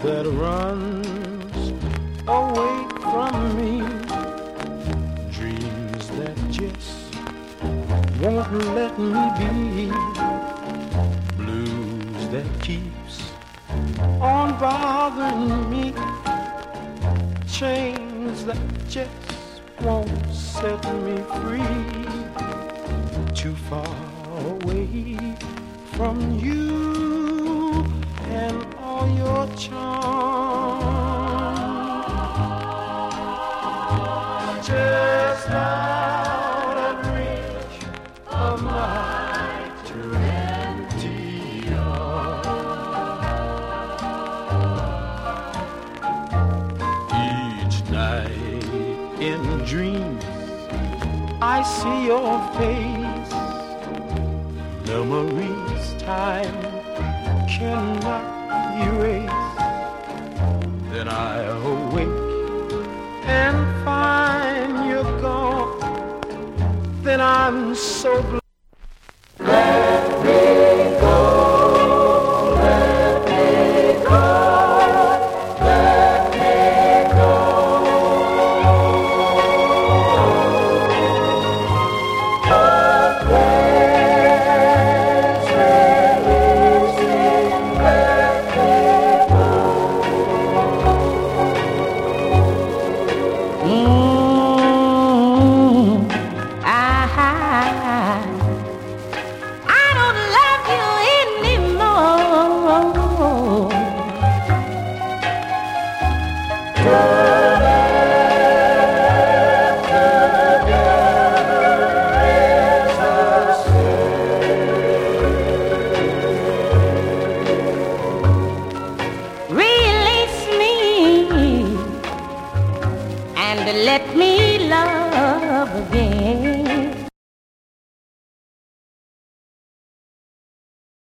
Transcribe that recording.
that runs away from me, dreams that just won't let me be, blues that keeps on bothering me, chains that just won't set me free, too far away from you and all your charms, just out of reach of my too empty arms. Each night in dreams I see your face, memories time cannot erase. Then I awake and find you're gone. Then I'm so glad. Let me go, let me go, let me go. Let me love again.